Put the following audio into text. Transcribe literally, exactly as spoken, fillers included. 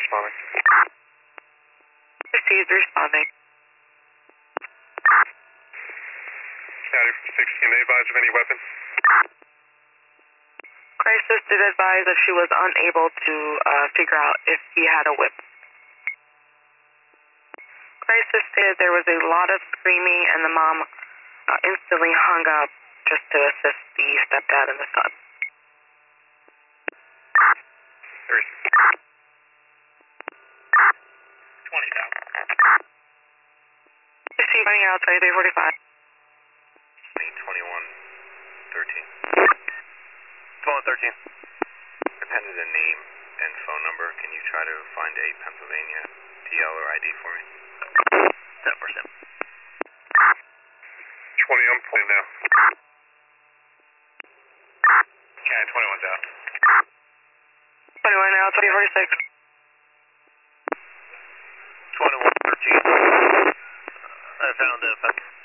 responding. Received, responding. County from sixteen, they advise of any weapons? Crisis did advise that she was unable to uh, figure out if he had a whip. Crisis stated there was a lot of screaming and the mom uh, instantly hung up just to assist the stepdad and the son. twenty down. Received, running out, twenty-three forty-five. twenty-one thirteen. twenty-one thirteen. Depending on the name and phone number, can you try to find a Pennsylvania T L or I D for me? ten percent. twenty, I'm pulling now. Okay, twenty-one's out. twenty-one now, twenty forty-six. twenty-one thirteen. I found a